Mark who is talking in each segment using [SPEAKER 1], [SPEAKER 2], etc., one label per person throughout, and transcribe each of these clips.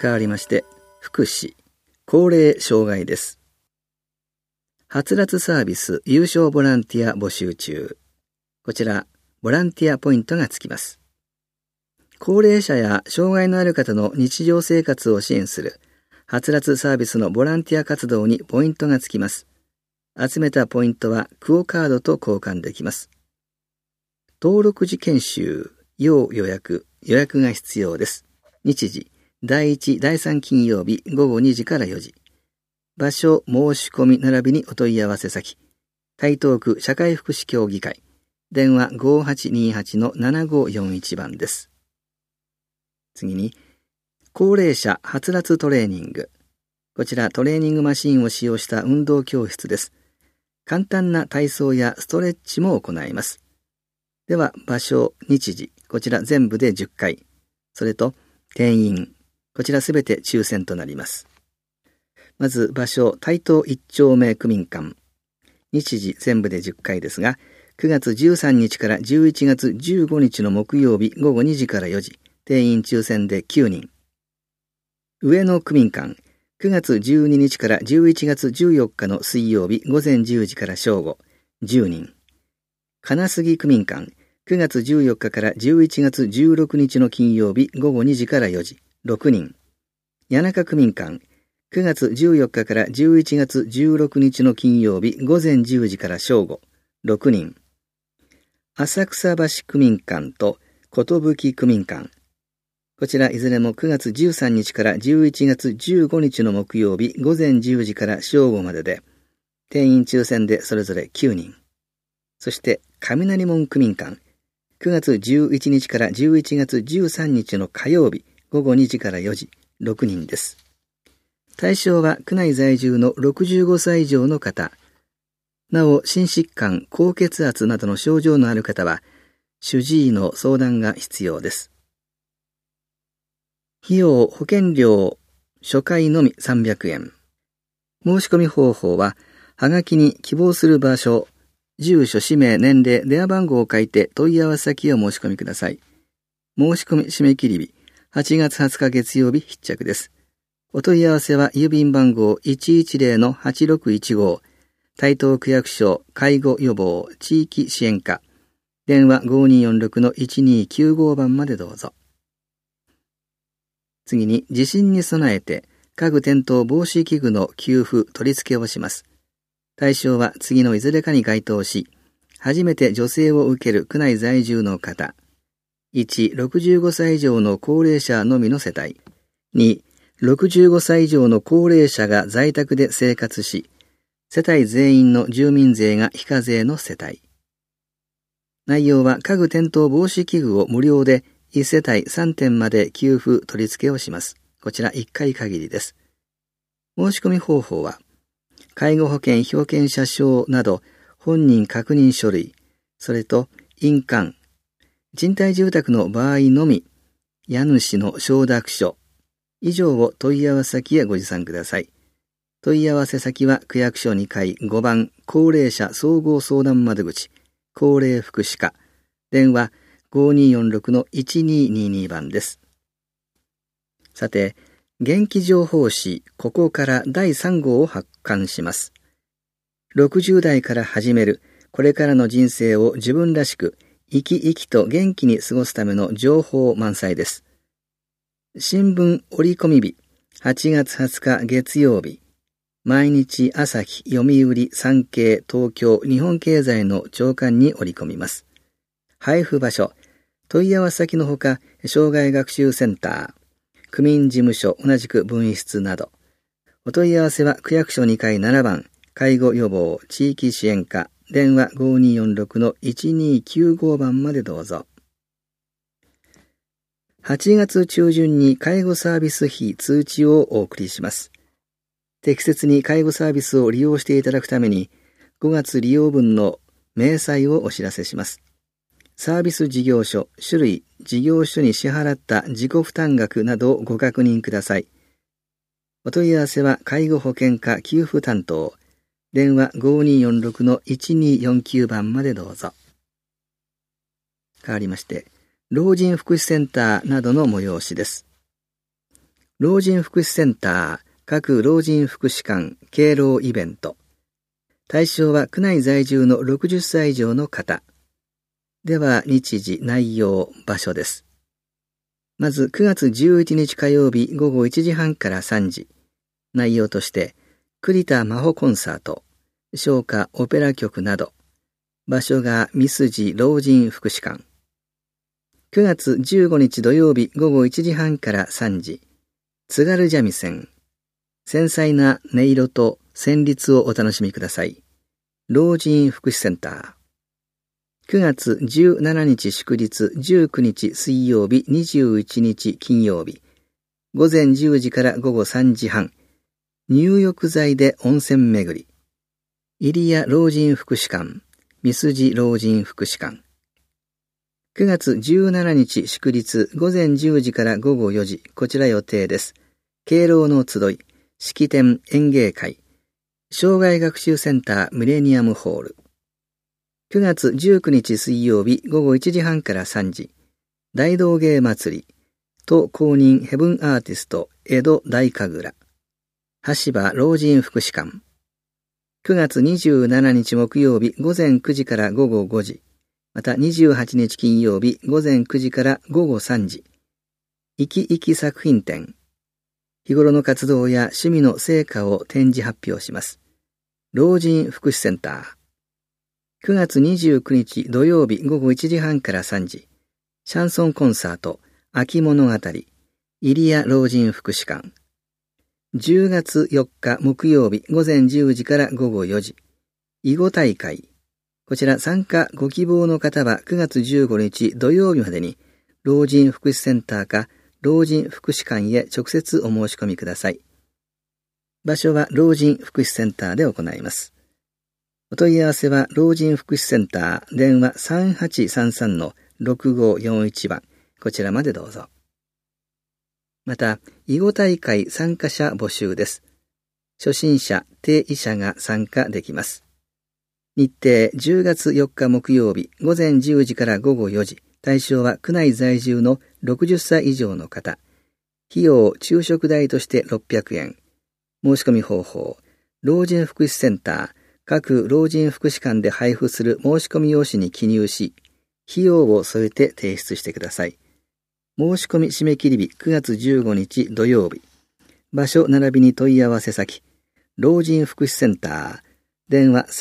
[SPEAKER 1] 変わりまして、福祉、高齢障害です。はつらつサービス有償ボランティア募集中。こちら、ボランティアポイントがつきます。高齢者や障害のある方の日常生活を支援する、はつらつサービスのボランティア活動にポイントがつきます。集めたポイントはクオカードと交換できます。登録時研修、要予約が必要です。日時、第1、第3金曜日午後2時から4時。場所、申し込み並びにお問い合わせ先。台東区社会福祉協議会。電話 5828-7541 番です。次に、高齢者はつらつトレーニング。こちらトレーニングマシンを使用した運動教室です。簡単な体操やストレッチも行います。では、場所、日時、こちら全部で10回。それと、定員。こちらすべて抽選となります。まず場所、台東1丁目区民館。日時全部で10回ですが、9月13日から11月15日の木曜日午後2時から4時、定員抽選で9人。上野区民館。9月12日から11月14日の水曜日午前10時から正午、10人。金杉区民館。9月14日から11月16日の金曜日午後2時から4時、6人。谷中区民館。9月14日から11月16日の金曜日午前10時から正午、6人。浅草橋区民館と寿区民館。こちらいずれも9月13日から11月15日の木曜日午前10時から正午までで、定員抽選でそれぞれ9人。そして雷門区民館。9月11日から11月13日の火曜日午後2時から4時、6人です。対象は区内在住の65歳以上の方。なお、心疾患、高血圧などの症状のある方は、主治医の相談が必要です。費用、保険料、初回のみ300円。申し込み方法は、はがきに希望する場所、住所、氏名、年齢、電話番号を書いて問い合わせ先を申し込みください。申し込み締め切り日、8月20日月曜日必着です。お問い合わせは郵便番号 110-8615 台東区役所介護予防地域支援課電話 5246-1295 番までどうぞ。次に地震に備えて家具転倒防止器具の給付取り付けをします。対象は次のいずれかに該当し、初めて助成を受ける区内在住の方。1、65歳以上の高齢者のみの世帯。2、65歳以上の高齢者が在宅で生活し、世帯全員の住民税が非課税の世帯。内容は家具転倒防止器具を無料で1世帯3点まで給付取り付けをします。こちら1回限りです。申し込み方法は、介護保険被保険者証など本人確認書類、それと印鑑、賃貸住宅の場合のみ、家主の承諾書、以上を問い合わせ先へご持参ください。問い合わせ先は区役所2階5番高齢者総合相談窓口、高齢福祉課、電話 5246-1222 番です。さて、元気情報誌、ここから第3号を発刊します。60代から始める、これからの人生を自分らしく、生き生きと元気に過ごすための情報満載です。新聞折り込み日、8月20日月曜日、毎日朝日、読売、産経、東京、日本経済の朝刊に折り込みます。配布場所、問い合わせ先のほか、障害学習センター、区民事務所、同じく分室など。お問い合わせは区役所2階7番、介護予防地域支援課、電話 5246-1295 番までどうぞ。8月中旬に介護サービス費通知をお送りします。適切に介護サービスを利用していただくために、5月利用分の明細をお知らせします。サービス事業所、種類、事業所に支払った自己負担額などをご確認ください。お問い合わせは介護保険課給付担当、電話 5246-1249 番までどうぞ。変わりまして、老人福祉センターなどの催しです。 老人福祉センター、各老人福祉館、敬老イベント。対象は区内在住の60歳以上の方。では、日時、内容、場所です。まず、9月11日火曜日午後1時半から3時。内容として、栗田真帆コンサート、唱歌オペラ曲など。場所が三筋老人福祉館。9月15日土曜日午後1時半から3時。津軽三味線。繊細な音色と旋律をお楽しみください。老人福祉センター。9月17日祝日、19日水曜日、21日金曜日。午前10時から午後3時半。入浴剤で温泉巡り。入谷老人福祉館。三筋老人福祉館。9月17日祝日、午前10時から午後4時。こちら予定です。敬老の集い。式典演芸会。障害学習センターミレニアムホール。9月19日水曜日午後1時半から3時。大道芸祭り。都公認ヘブンアーティスト江戸大神楽。橋場老人福祉館。9月27日木曜日午前9時から午後5時。また28日金曜日午前9時から午後3時。生き生き作品展。日頃の活動や趣味の成果を展示発表します。老人福祉センター。9月29日土曜日午後1時半から3時。シャンソンコンサート、秋物語、入谷老人福祉館。10月4日木曜日午前10時から午後4時。囲碁大会。こちら参加ご希望の方は9月15日土曜日までに、老人福祉センターか老人福祉館へ直接お申し込みください。場所は老人福祉センターで行います。お問い合わせは老人福祉センター電話 3833-6541 番。こちらまでどうぞ。また、囲碁大会参加者募集です。初心者、定位者が参加できます。日程10月4日木曜日午前10時から午後4時。対象は区内在住の60歳以上の方。費用昼食代として600円。申し込み方法。老人福祉センター、各老人福祉館で配布する申し込み用紙に記入し、費用を添えて提出してください。申し込み締め切り日9月15日土曜日。場所並びに問い合わせ先。老人福祉センター。電話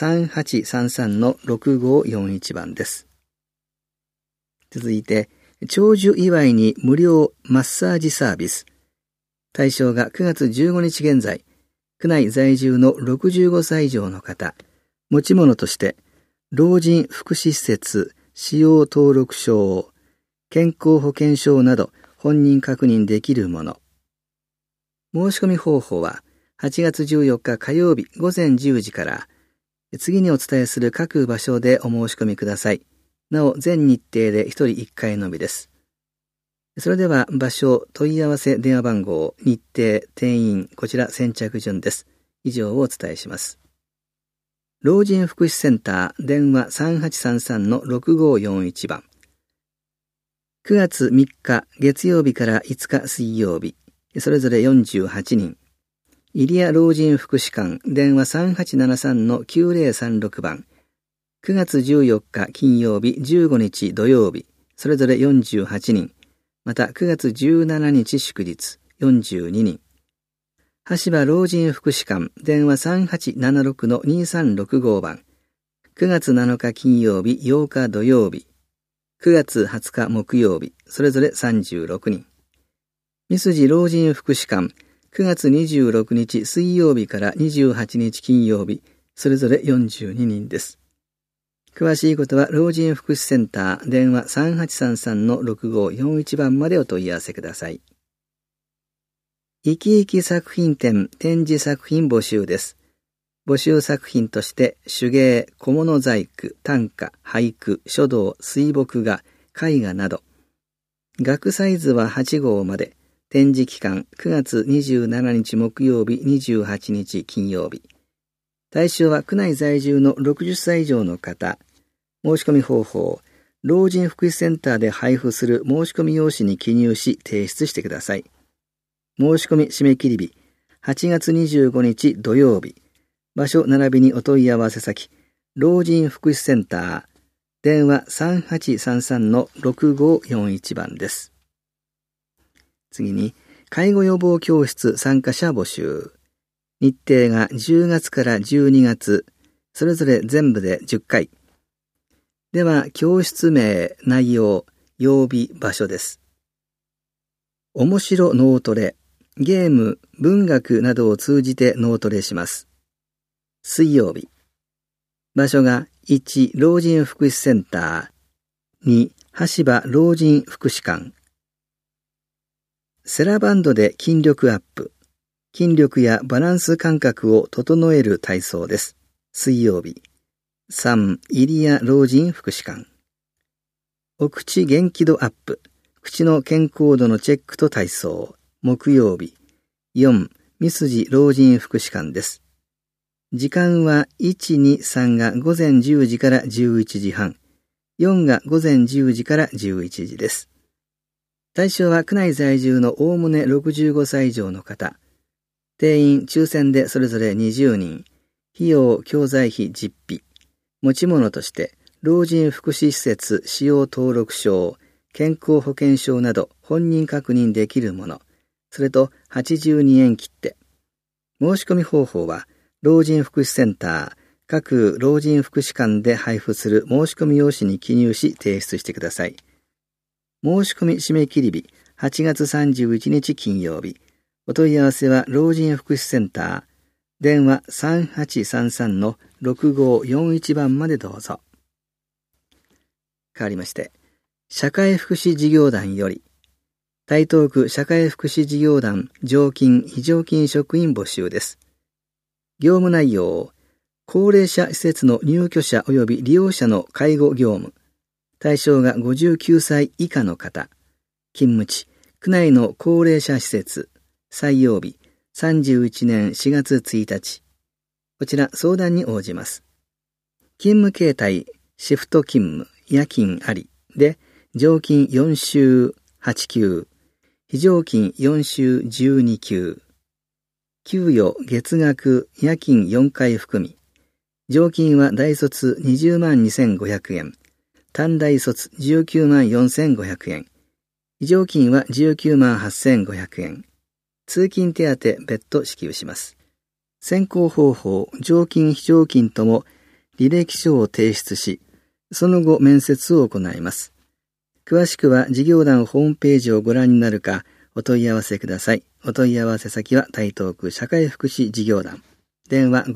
[SPEAKER 1] 3833-6541 番です。続いて、長寿祝いに無料マッサージサービス。対象が9月15日現在、区内在住の65歳以上の方、持ち物として、老人福祉施設使用登録証、健康保険証など本人確認できるもの。申し込み方法は、8月14日火曜日午前10時から、次にお伝えする各場所でお申し込みください。なお、全日程で1人1回のみです。それでは、場所、問い合わせ電話番号、日程、定員、こちら先着順です。以上をお伝えします。老人福祉センター、電話 3833-6541 番。9月3日、月曜日から5日水曜日、それぞれ48人。入谷老人福祉館、電話 3873-9036 番。9月14日金曜日、15日土曜日、それぞれ48人。また9月17日祝日、42人。橋場老人福祉館、電話 3876-2365 番。9月7日金曜日、8日土曜日。9月20日木曜日、それぞれ36人。三筋老人福祉館、9月26日水曜日から28日金曜日、それぞれ42人です。詳しいことは老人福祉センター電話 3833-6541 番までお問い合わせください。生き生き作品展展示作品募集です。募集作品として手芸、小物細工、短歌、俳句、書道、水墨画、絵画など。額サイズは8号まで。展示期間9月27日木曜日28日金曜日。対象は区内在住の60歳以上の方。申し込み方法。老人福祉センターで配布する申し込み用紙に記入し提出してください。 申し込み締め切り日、8月25日土曜日。場所並びにお問い合わせ先、老人福祉センター、電話 3833-6541 番です。次に、介護予防教室参加者募集。日程が10月から12月、それぞれ全部で10回。では、教室名、内容、曜日、場所です。面白脳トレ、ゲーム、文学などを通じて脳トレします。水曜日。場所が1、老人福祉センター、2、橋場老人福祉館。セラバンドで筋力アップ。筋力やバランス感覚を整える体操です。水曜日。3、入谷老人福祉館。お口元気度アップ。口の健康度のチェックと体操。木曜日。4、三筋老人福祉館です。時間は1、2、3が午前10時から11時半。4が午前10時から11時です。対象は区内在住のおおむね65歳以上の方。定員抽選でそれぞれ20人。費用教材費実費。持ち物として、老人福祉施設使用登録証、健康保険証など本人確認できるもの。それと82円切手。申し込み方法は、老人福祉センター、各老人福祉館で配布する申し込み用紙に記入し提出してください。申し込み締め切り日、8月31日金曜日。お問い合わせは老人福祉センター、電話 3833-6541 番までどうぞ。変わりまして、社会福祉事業団より、台東区社会福祉事業団常勤非常勤職員募集です。業務内容、高齢者施設の入居者及び利用者の介護業務。対象が59歳以下の方。勤務地、区内の高齢者施設。採用日、31年4月1日。こちら相談に応じます。勤務形態、シフト勤務、夜勤ありで、常勤4週8級。非常勤4週12級。給与月額夜勤4回含み。常勤は大卒20万2500円。短大卒19万4500円。非常勤は19万8500円。通勤手当別途支給します。選考方法、常勤非常勤とも履歴書を提出し、その後面接を行います。詳しくは事業団ホームページをご覧になるか、お問い合わせください。お問い合わせ先は台東区社会福祉事業団。電話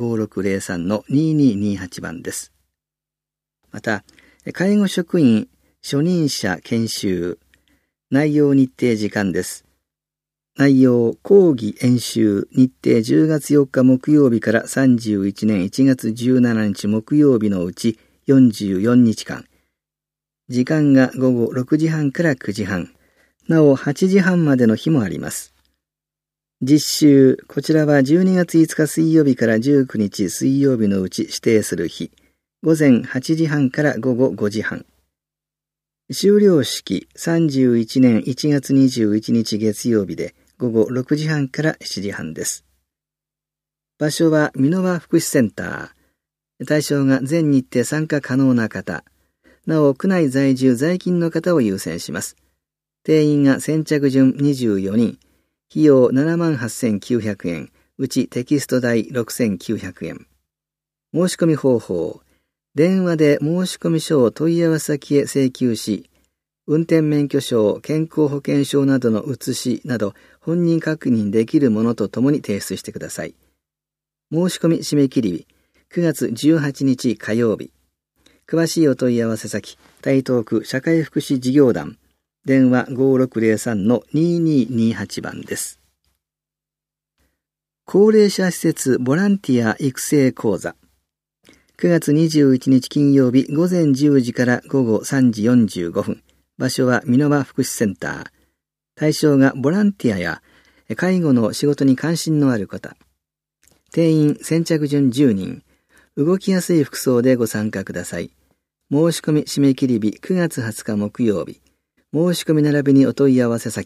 [SPEAKER 1] 5603-2228 番です。また、介護職員初任者研修。内容日程時間です。内容講義演習日程10月4日木曜日から31年1月17日木曜日のうち44日間。時間が午後6時半から9時半。なお8時半までの日もあります。実習、こちらは12月5日水曜日から19日水曜日のうち指定する日。午前8時半から午後5時半。修了式、31年1月21日月曜日で午後6時半から7時半です。場所は箕輪福祉センター。対象が全日程参加可能な方。なお、区内在住在勤の方を優先します。定員が先着順24人。費用78,900円。うちテキスト代6,900円。申し込み方法。電話で申し込み書を問い合わせ先へ請求し、運転免許証、健康保険証などの写しなど本人確認できるものとともに提出してください。申し込み締め切り日、9月18日火曜日。詳しいお問い合わせ先、台東区社会福祉事業団。電話 5603-2228 番です。高齢者施設ボランティア育成講座。9月21日金曜日午前10時から午後3時45分。場所は箕輪福祉センター。対象がボランティアや介護の仕事に関心のある方。定員先着順10人。動きやすい服装でご参加ください。申し込み締め切り日9月20日木曜日。申し込み並びにお問い合わせ先、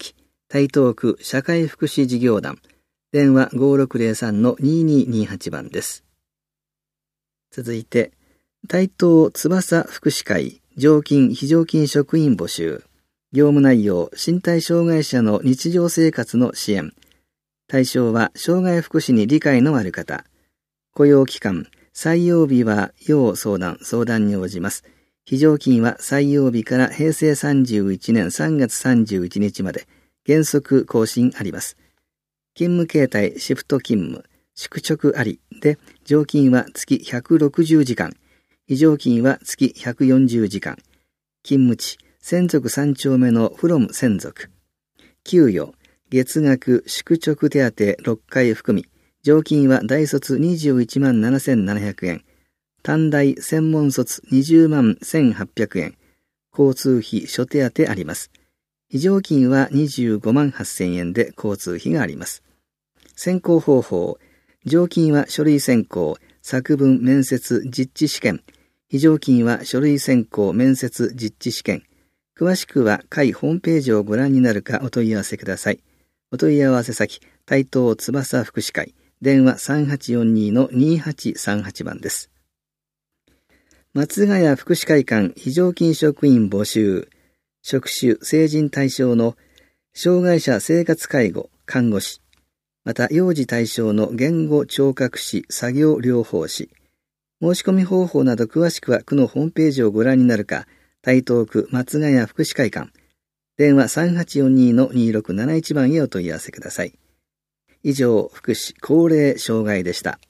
[SPEAKER 1] 台東区社会福祉事業団、電話 5603-2228 番です。続いて、台東翼福祉会常勤非常勤職員募集。業務内容、身体障害者の日常生活の支援。対象は障害福祉に理解のある方。雇用期間、採用日は要相談に応じます。非常勤は採用日から平成31年3月31日まで原則更新あります。勤務形態シフト勤務、宿直ありで、常勤は月160時間、非常勤は月140時間。勤務地、専属3丁目のフロム専属。給与、月額宿直手当6回含み、常勤は大卒21万7700円。短大専門卒20万1800円。交通費諸手当あります。非常勤は25万8000円で交通費があります。選考方法。常勤は書類選考、作文面接実地試験。非常勤は書類選考面接実地試験。詳しくは会ホームページをご覧になるかお問い合わせください。お問い合わせ先、台東翼福祉会、電話 3842-2838 番です。松ヶ谷福祉会館非常勤職員募集。職種成人対象の障害者生活介護、看護師。また幼児対象の言語聴覚士、作業療法士。申し込み方法など詳しくは区のホームページをご覧になるか、台東区松ヶ谷福祉会館、電話 3842-2671 番へお問い合わせください。以上、福祉高齢障害でした。